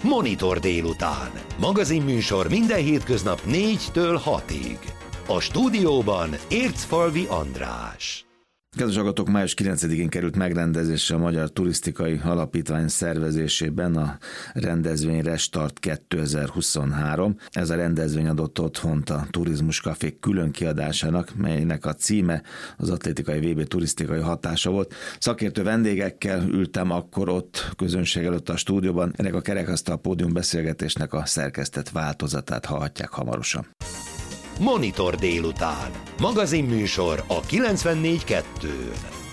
Monitor délután. Magazinműsor minden hétköznap 4-től 6-ig. A stúdióban Ércfalvi András. Kedves hallgatók, május 9-én került megrendezésre a Magyar Turisztikai Alapítvány szervezésében a rendezvény Restart 2023. Ez a rendezvény adott otthont a Turizmus Café külön kiadásának, melynek a címe az atlétikai VB turisztikai hatása volt. Szakértő vendégekkel ültem akkor ott közönség előtt a stúdióban. Ennek a kerekasztal pódium beszélgetésnek a szerkesztett változatát hallhatják hamarosan. Monitor délután. Magazinműsor a 94.2-n.